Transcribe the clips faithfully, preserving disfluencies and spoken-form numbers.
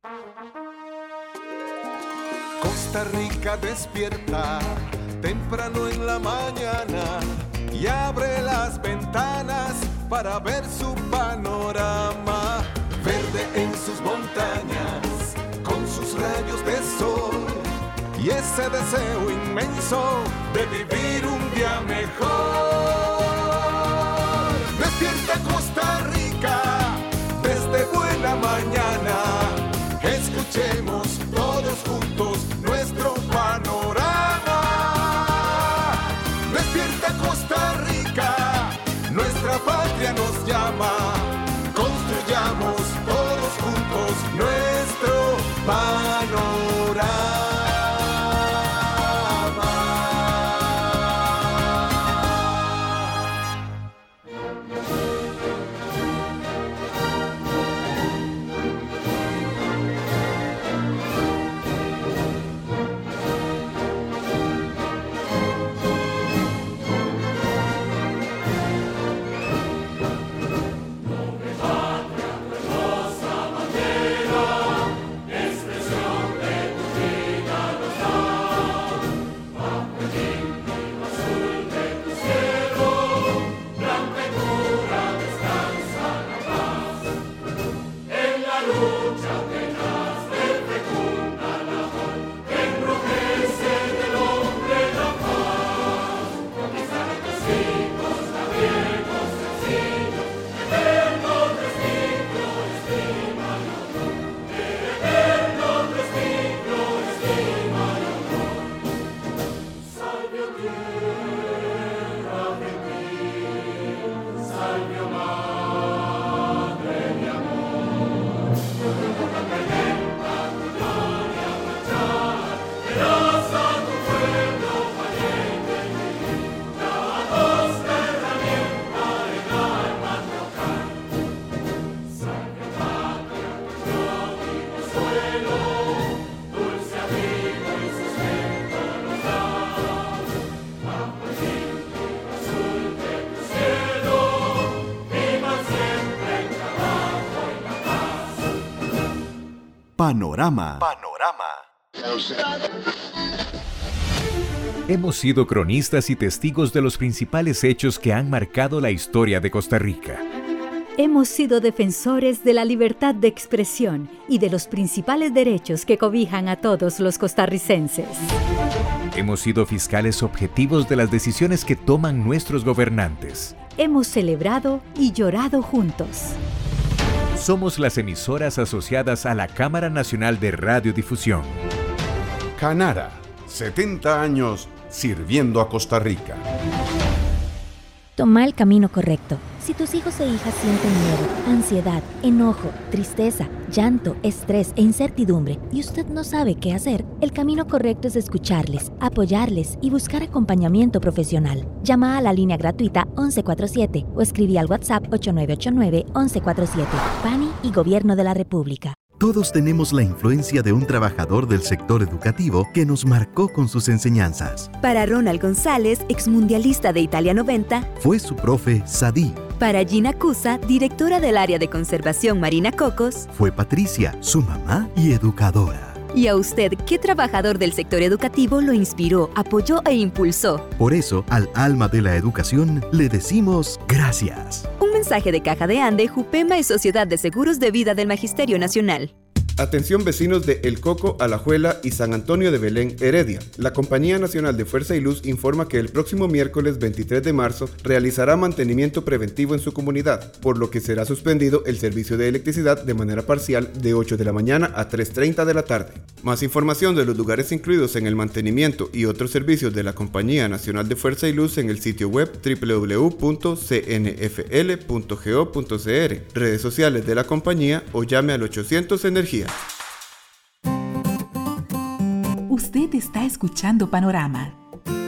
Costa Rica despierta temprano en la mañana y abre las ventanas para ver su panorama. Verde en sus montañas, con sus rayos de sol y ese deseo inmenso de vivir un día mejor. Despierta Costa Rica desde buena mañana. Escuchemos todos juntos nuestro panorama. Despierta Costa Rica, nuestra patria nos llama. Construyamos todos juntos nuestro panorama. Panorama. Panorama. Hemos sido cronistas y testigos de los principales hechos que han marcado la historia de Costa Rica. Hemos sido defensores de la libertad de expresión y de los principales derechos que cobijan a todos los costarricenses. Hemos sido fiscales objetivos de las decisiones que toman nuestros gobernantes. Hemos celebrado y llorado juntos. Somos las emisoras asociadas a la Cámara Nacional de Radiodifusión. Canara, setenta años sirviendo a Costa Rica. Toma el camino correcto. Si tus hijos e hijas sienten miedo, ansiedad, enojo, tristeza, llanto, estrés e incertidumbre y usted no sabe qué hacer, el camino correcto es escucharles, apoyarles y buscar acompañamiento profesional. Llama a la línea gratuita once cuarenta y siete o escribí al WhatsApp ocho nueve ocho nueve, once cuarenta y siete. P A N I y Gobierno de la República. Todos tenemos la influencia de un trabajador del sector educativo que nos marcó con sus enseñanzas. Para Ronald González, exmundialista de Italia noventa, fue su profe Sadí. Para Gina Cusa, directora del área de conservación Marina Cocos, fue Patricia, su mamá y educadora. ¿Y a usted qué trabajador del sector educativo lo inspiró, apoyó e impulsó? Por eso, al alma de la educación le decimos gracias. Un mensaje de Caja de Ande, Jupema y Sociedad de Seguros de Vida del Magisterio Nacional. Atención vecinos de El Coco, Alajuela y San Antonio de Belén, Heredia. La Compañía Nacional de Fuerza y Luz informa que el próximo miércoles veintitrés de marzo realizará mantenimiento preventivo en su comunidad, por lo que será suspendido el servicio de electricidad de manera parcial de ocho de la mañana a tres treinta de la tarde. Más información de los lugares incluidos en el mantenimiento y otros servicios de la Compañía Nacional de Fuerza y Luz en el sitio web doble u doble u doble u punto c n f l punto go punto c r, redes sociales de la compañía o llame al ochocientos Energía. Usted está escuchando Panorama.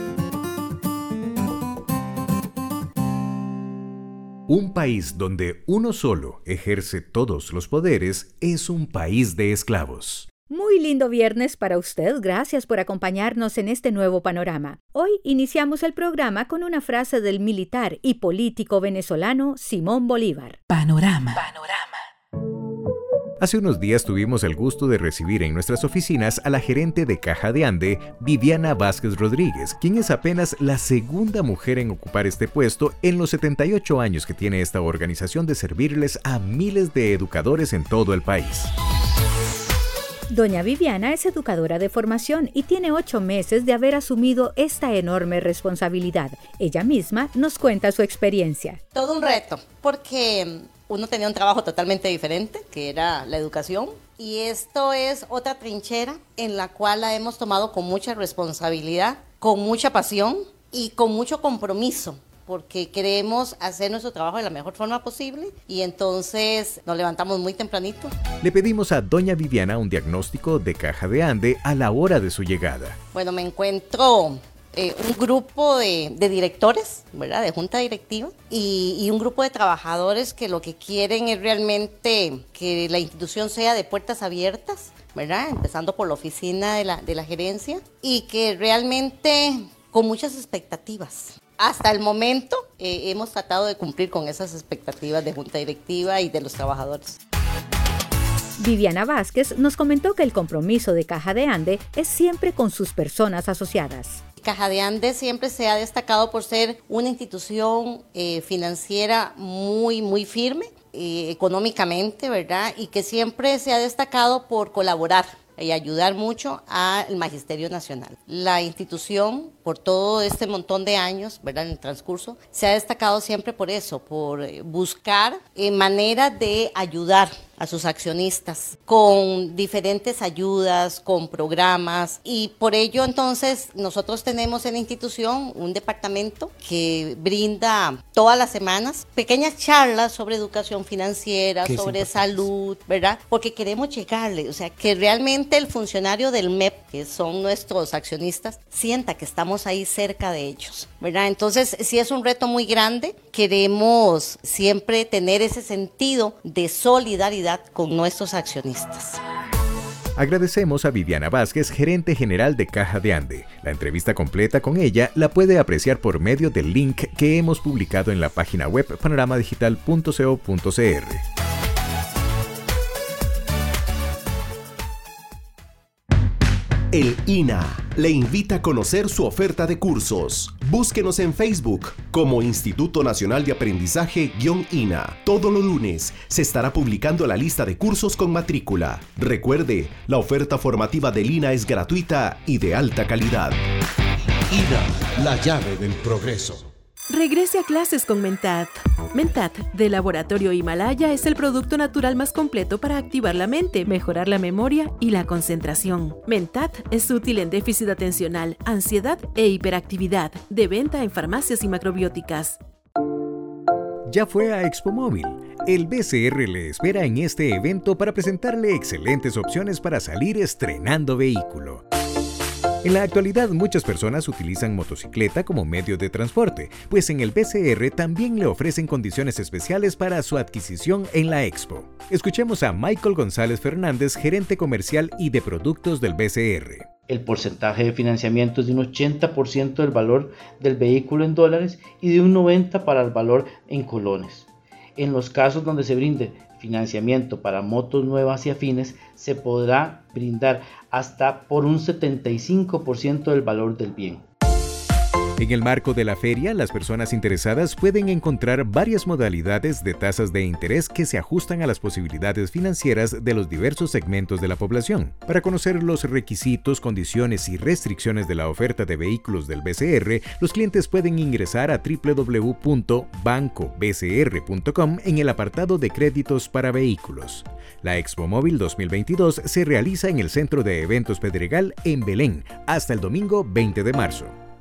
Un país donde uno solo ejerce todos los poderes es un país de esclavos. Muy lindo viernes para usted. Gracias por acompañarnos en este nuevo panorama. Hoy iniciamos el programa con una frase del militar y político venezolano Simón Bolívar. Panorama. Panorama. Hace unos días tuvimos el gusto de recibir en nuestras oficinas a la gerente de Caja de Ande, Viviana Vázquez Rodríguez, quien es apenas la segunda mujer en ocupar este puesto en los setenta y ocho años que tiene esta organización de servirles a miles de educadores en todo el país. Doña Viviana es educadora de formación y tiene ocho meses de haber asumido esta enorme responsabilidad. Ella misma nos cuenta su experiencia. Todo un reto, porque uno tenía un trabajo totalmente diferente, que era la educación, y esto es otra trinchera en la cual la hemos tomado con mucha responsabilidad, con mucha pasión y con mucho compromiso, porque queremos hacer nuestro trabajo de la mejor forma posible y entonces nos levantamos muy tempranito. Le pedimos a doña Viviana un diagnóstico de Caja de Ande a la hora de su llegada. Bueno, me encuentro eh, un grupo de, de directores, ¿verdad? De junta directiva y, y un grupo de trabajadores que lo que quieren es realmente que la institución sea de puertas abiertas, ¿verdad? Empezando por la oficina de la, de la gerencia y que realmente con muchas expectativas. Hasta el momento eh, hemos tratado de cumplir con esas expectativas de junta directiva y de los trabajadores. Viviana Vázquez nos comentó que el compromiso de Caja de Ande es siempre con sus personas asociadas. Caja de Ande siempre se ha destacado por ser una institución eh, financiera muy, muy firme, eh, económicamente, ¿verdad? Y que siempre se ha destacado por colaborar y ayudar mucho al Magisterio Nacional. La institución, por todo este montón de años, ¿verdad? En el transcurso, se ha destacado siempre por eso, por buscar eh, maneras de ayudar a sus accionistas con diferentes ayudas, con programas y por ello entonces nosotros tenemos en la institución un departamento que brinda todas las semanas pequeñas charlas sobre educación financiera, sobre salud, ¿verdad? Porque queremos llegarle, o sea, que realmente el funcionario del M E P, que son nuestros accionistas, sienta que estamos ahí cerca de ellos, ¿verdad? Entonces, sí es un reto muy grande, queremos siempre tener ese sentido de solidaridad con nuestros accionistas. Agradecemos a Viviana Vázquez, gerente general de Caja de Ande. La entrevista completa con ella la puede apreciar por medio del link que hemos publicado en la página web panorama digital punto co punto cr. El I N A le invita a conocer su oferta de cursos. Búsquenos en Facebook como Instituto Nacional de Aprendizaje-I N A. Todos los lunes se estará publicando la lista de cursos con matrícula. Recuerde, la oferta formativa del I N A es gratuita y de alta calidad. I N A, la llave del progreso. Regrese a clases con Mentat. Mentat, de Laboratorio Himalaya, es el producto natural más completo para activar la mente, mejorar la memoria y la concentración. Mentat es útil en déficit atencional, ansiedad e hiperactividad, de venta en farmacias y macrobióticas. Ya fue a Expo Móvil. El B C R le espera en este evento para presentarle excelentes opciones para salir estrenando vehículo. En la actualidad, muchas personas utilizan motocicleta como medio de transporte, pues en el B C R también le ofrecen condiciones especiales para su adquisición en la Expo. Escuchemos a Michael González Fernández, gerente comercial y de productos del B C R. El porcentaje de financiamiento es de un ochenta por ciento del valor del vehículo en dólares y de un noventa por ciento para el valor en colones. En los casos donde se brinde financiamiento para motos nuevas y afines, se podrá brindar hasta por un setenta y cinco por ciento del valor del bien. En el marco de la feria, las personas interesadas pueden encontrar varias modalidades de tasas de interés que se ajustan a las posibilidades financieras de los diversos segmentos de la población. Para conocer los requisitos, condiciones y restricciones de la oferta de vehículos del B C R, los clientes pueden ingresar a doble u doble u doble u punto banco b c r punto com en el apartado de créditos para vehículos. La Expo Móvil dos mil veintidós se realiza en el Centro de Eventos Pedregal en Belén hasta el domingo veinte de marzo.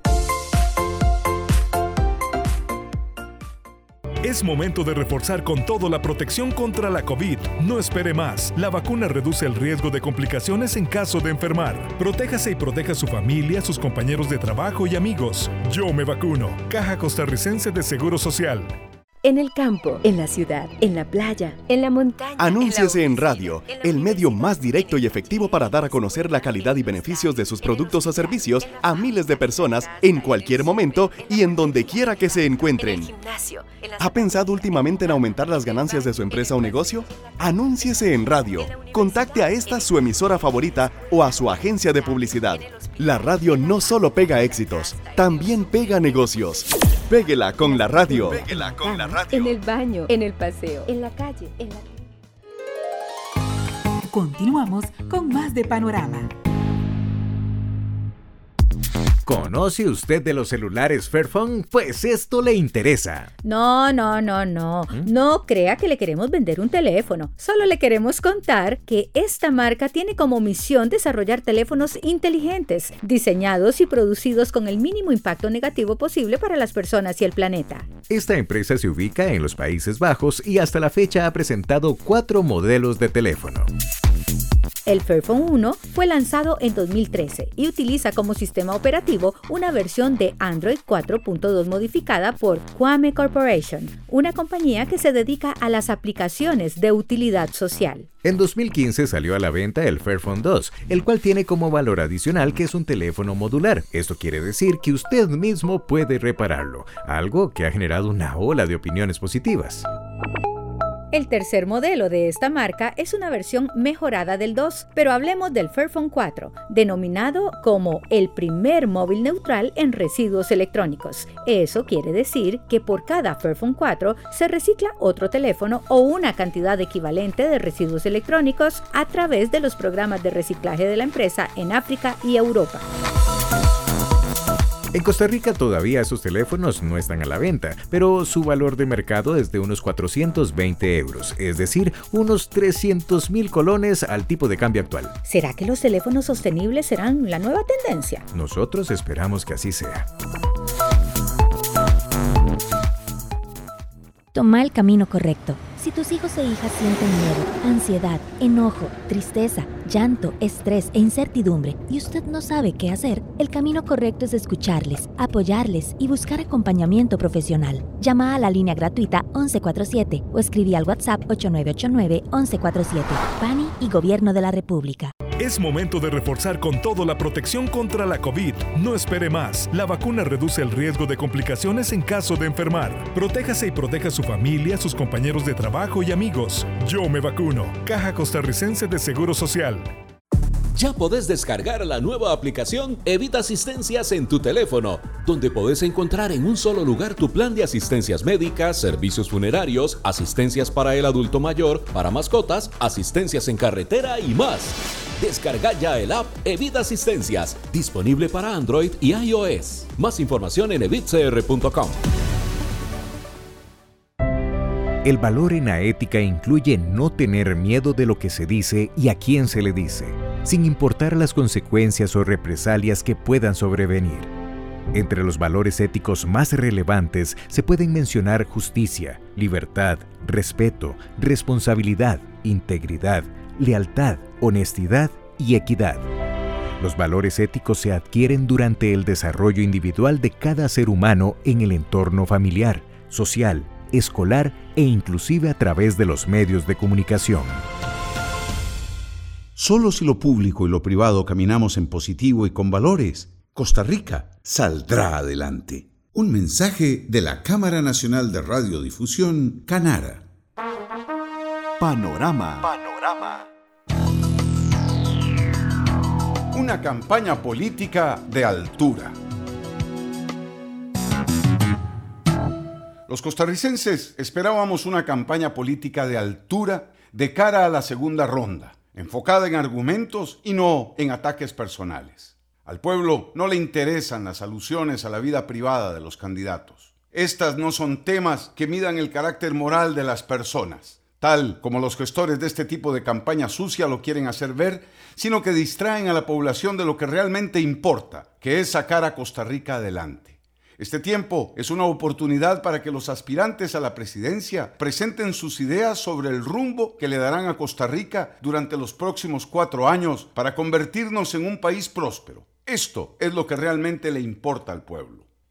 Es momento de reforzar con todo la protección contra la COVID. No espere más. La vacuna reduce el riesgo de complicaciones en caso de enfermar. Protéjase y proteja a su familia, sus compañeros de trabajo y amigos. Yo me vacuno. Caja Costarricense de Seguro Social. en el campo, en la ciudad, en la playa, en la montaña. Anúnciese en, en radio, el medio más directo y efectivo para dar a conocer la calidad y beneficios de sus productos o servicios a miles de personas en cualquier momento y en donde quiera que se encuentren. ¿Ha pensado últimamente en aumentar las ganancias de su empresa o negocio? Anúnciese en radio. Contacte a esta su emisora favorita o a su agencia de publicidad. La radio no solo pega éxitos, también pega negocios. Péguela con la radio. Péguela con la radio. En el baño, en el paseo, en la calle, en la... Continuamos con más de Panorama. ¿Conoce usted de los celulares Fairphone? Pues esto le interesa. No, no, no, no. ¿Mm? No crea que le queremos vender un teléfono. Solo le queremos contar que esta marca tiene como misión desarrollar teléfonos inteligentes, diseñados y producidos con el mínimo impacto negativo posible para las personas y el planeta. Esta empresa se ubica en los Países Bajos y hasta la fecha ha presentado cuatro modelos de teléfono. El Fairphone uno fue lanzado en dos mil trece y utiliza como sistema operativo una versión de Android cuatro punto dos modificada por Quame Corporation, una compañía que se dedica a las aplicaciones de utilidad social. En dos mil quince salió a la venta el Fairphone dos, el cual tiene como valor adicional que es un teléfono modular. Esto quiere decir que usted mismo puede repararlo, algo que ha generado una ola de opiniones positivas. El tercer modelo de esta marca es una versión mejorada del dos, pero hablemos del Fairphone cuatro, denominado como el primer móvil neutral en residuos electrónicos. Eso quiere decir que por cada Fairphone cuatro se recicla otro teléfono o una cantidad equivalente de residuos electrónicos a través de los programas de reciclaje de la empresa en África y Europa. En Costa Rica todavía esos teléfonos no están a la venta, pero su valor de mercado es de unos cuatrocientos veinte euros, es decir, unos trescientos mil colones al tipo de cambio actual. ¿Será que los teléfonos sostenibles serán la nueva tendencia? Nosotros esperamos que así sea. Toma el camino correcto. Si tus hijos e hijas sienten miedo, ansiedad, enojo, tristeza, llanto, estrés e incertidumbre y usted no sabe qué hacer, el camino correcto es escucharles, apoyarles y buscar acompañamiento profesional. Llama a la línea gratuita once cuarenta y siete o escribí al WhatsApp ocho nueve ocho nueve, once cuarenta y siete. P A N I y Gobierno de la República. Es momento de reforzar con todo la protección contra la COVID. No espere más. La vacuna reduce el riesgo de complicaciones en caso de enfermar. Protéjase y proteja a su familia, sus compañeros de trabajo y amigos. Yo me vacuno. Caja Costarricense de Seguro Social. Ya podés descargar la nueva aplicación Evita Asistencias en tu teléfono, donde podés encontrar en un solo lugar tu plan de asistencias médicas, servicios funerarios, asistencias para el adulto mayor, para mascotas, asistencias en carretera y más. Descarga ya el app Evita Asistencias, disponible para Android y iOS. Más información en evit c r punto com. El valor en la ética incluye no tener miedo de lo que se dice y a quién se le dice, sin importar las consecuencias o represalias que puedan sobrevenir. Entre los valores éticos más relevantes se pueden mencionar justicia, libertad, respeto, responsabilidad, integridad, lealtad, honestidad y equidad. Los valores éticos se adquieren durante el desarrollo individual de cada ser humano en el entorno familiar, social, escolar e inclusive a través de los medios de comunicación. Solo si lo público y lo privado caminamos en positivo y con valores, Costa Rica saldrá adelante. Un mensaje de la Cámara Nacional de Radiodifusión, Canara. Panorama. Panorama. Una campaña política de altura. Los costarricenses esperábamos una campaña política de altura de cara a la segunda ronda, enfocada en argumentos y no en ataques personales. Al pueblo no le interesan las alusiones a la vida privada de los candidatos. Estas no son temas que midan el carácter moral de las personas, tal como los gestores de este tipo de campaña sucia lo quieren hacer ver, sino que distraen a la población de lo que realmente importa, que es sacar a Costa Rica adelante. Este tiempo es una oportunidad para que los aspirantes a la presidencia presenten sus ideas sobre el rumbo que le darán a Costa Rica durante los próximos cuatro años para convertirnos en un país próspero. Esto es lo que realmente le importa al pueblo.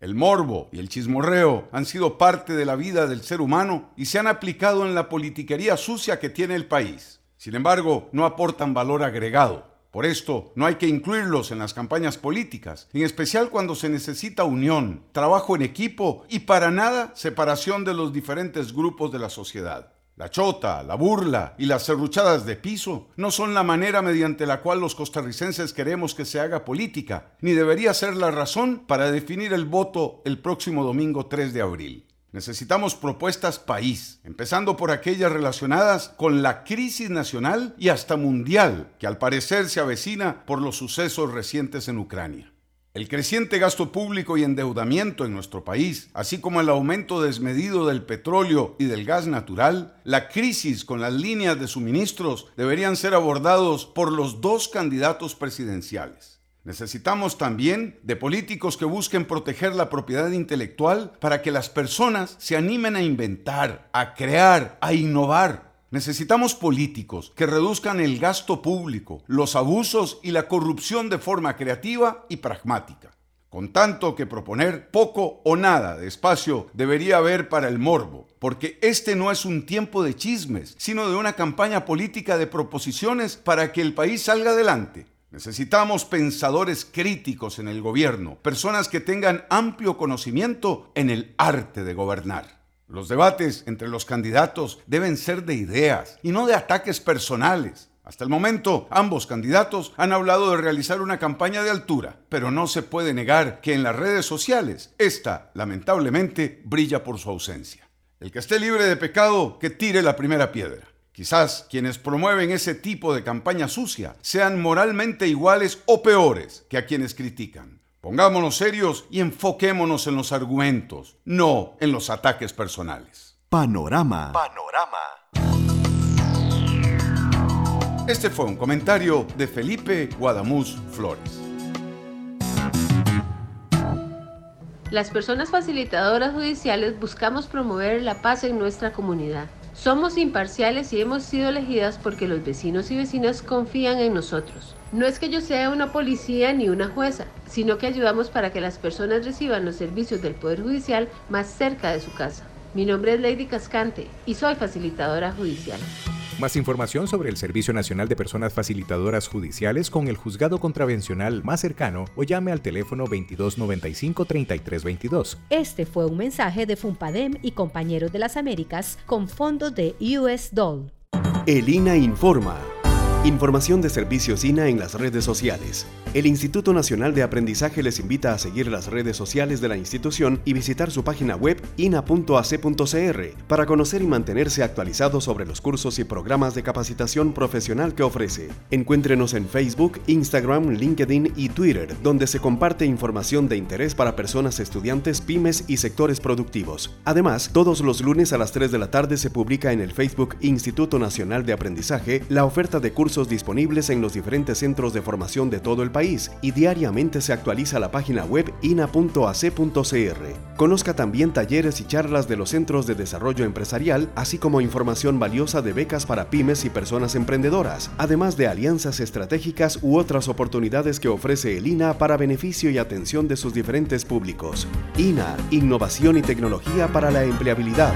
El morbo y el chismorreo han sido parte de la vida del ser humano y se han aplicado en la politiquería sucia que tiene el país. Sin embargo, no aportan valor agregado. Por esto, no hay que incluirlos en las campañas políticas, en especial cuando se necesita unión, trabajo en equipo y para nada separación de los diferentes grupos de la sociedad. La chota, la burla y las serruchadas de piso no son la manera mediante la cual los costarricenses queremos que se haga política, ni debería ser la razón para definir el voto el próximo domingo tres de abril. Necesitamos propuestas país, empezando por aquellas relacionadas con la crisis nacional y hasta mundial, que al parecer se avecina por los sucesos recientes en Ucrania. El creciente gasto público y endeudamiento en nuestro país, así como el aumento desmedido del petróleo y del gas natural, la crisis con las líneas de suministros deberían ser abordados por los dos candidatos presidenciales. Necesitamos también de políticos que busquen proteger la propiedad intelectual para que las personas se animen a inventar, a crear, a innovar. Necesitamos políticos que reduzcan el gasto público, los abusos y la corrupción de forma creativa y pragmática. Con tanto que proponer, poco o nada de espacio debería haber para el morbo, porque este no es un tiempo de chismes, sino de una campaña política de proposiciones para que el país salga adelante. Necesitamos pensadores críticos en el gobierno, personas que tengan amplio conocimiento en el arte de gobernar. Los debates entre los candidatos deben ser de ideas y no de ataques personales. Hasta el momento, ambos candidatos han hablado de realizar una campaña de altura, pero no se puede negar que en las redes sociales, esta, lamentablemente, brilla por su ausencia. El que esté libre de pecado, que tire la primera piedra. Quizás quienes promueven ese tipo de campaña sucia sean moralmente iguales o peores que a quienes critican. Pongámonos serios y enfoquémonos en los argumentos, no en los ataques personales. Panorama. Panorama. Este fue un comentario de Felipe Guadamuz Flores. Las personas facilitadoras judiciales buscamos promover la paz en nuestra comunidad. Somos imparciales y hemos sido elegidas porque los vecinos y vecinas confían en nosotros. No es que yo sea una policía ni una jueza, sino que ayudamos para que las personas reciban los servicios del Poder Judicial más cerca de su casa. Mi nombre es Lady Cascante y soy facilitadora judicial. Más información sobre el Servicio Nacional de Personas Facilitadoras Judiciales con el juzgado contravencional más cercano o llame al teléfono veintidós noventa y cinco, treinta y tres veintidós. Este fue un mensaje de FUNPADEM y Compañeros de las Américas con fondos de U S D O L. El I N A informa. Información de servicios I N A en las redes sociales. El Instituto Nacional de Aprendizaje les invita a seguir las redes sociales de la institución y visitar su página web i n a punto a c punto c r para conocer y mantenerse actualizados sobre los cursos y programas de capacitación profesional que ofrece. Encuéntrenos en Facebook, Instagram, LinkedIn y Twitter, donde se comparte información de interés para personas estudiantes, pymes y sectores productivos. Además, todos los lunes a las tres de la tarde se publica en el Facebook Instituto Nacional de Aprendizaje la oferta de cursos disponibles en los diferentes centros de formación de todo el país y diariamente se actualiza la página web i n a punto a c punto c r. Conozca también talleres y charlas de los Centros de Desarrollo Empresarial, así como información valiosa de becas para pymes y personas emprendedoras, además de alianzas estratégicas u otras oportunidades que ofrece el I N A para beneficio y atención de sus diferentes públicos. I N A, Innovación y Tecnología para la Empleabilidad.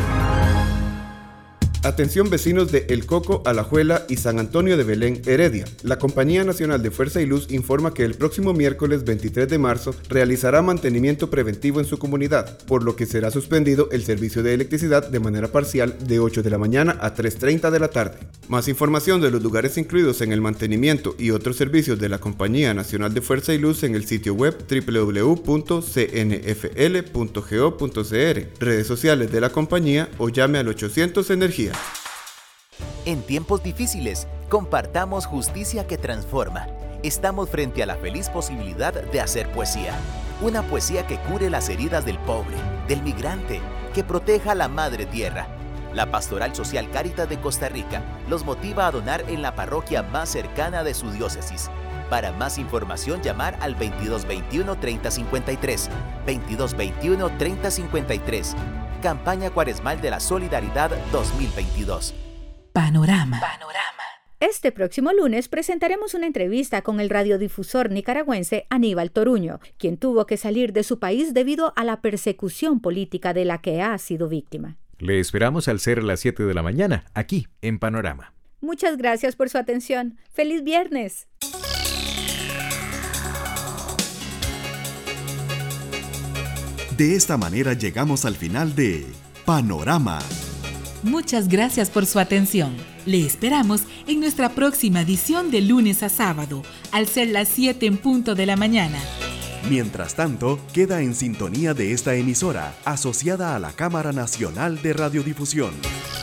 Atención vecinos de El Coco, Alajuela y San Antonio de Belén, Heredia. La Compañía Nacional de Fuerza y Luz informa que el próximo miércoles veintitrés de marzo realizará mantenimiento preventivo en su comunidad, por lo que será suspendido el servicio de electricidad de manera parcial de ocho de la mañana a tres treinta de la tarde. Más información de los lugares incluidos en el mantenimiento y otros servicios de la Compañía Nacional de Fuerza y Luz en el sitio web doble u doble u doble u punto c n f l punto go punto c r, redes sociales de la compañía o llame al ochocientos Energía. En tiempos difíciles, compartamos justicia que transforma. Estamos frente a la feliz posibilidad de hacer poesía. Una poesía que cure las heridas del pobre, del migrante, que proteja a la madre tierra. La Pastoral Social Cáritas de Costa Rica los motiva a donar en la parroquia más cercana de su diócesis. Para más información, llamar al veintidós veintiuno, treinta cincuenta y tres, veintidós veintiuno, treinta cincuenta y tres. Campaña Cuaresmal de la Solidaridad dos mil veintidós. Panorama. Panorama. Este próximo lunes presentaremos una entrevista con el radiodifusor nicaragüense Aníbal Toruño, quien tuvo que salir de su país debido a la persecución política de la que ha sido víctima. Le esperamos al ser las siete de la mañana, aquí en Panorama. Muchas gracias por su atención. ¡Feliz viernes! De esta manera llegamos al final de Panorama. Muchas gracias por su atención. Le esperamos en nuestra próxima edición de lunes a sábado, al ser las siete en punto de la mañana. Mientras tanto, queda en sintonía de esta emisora, asociada a la Cámara Nacional de Radiodifusión.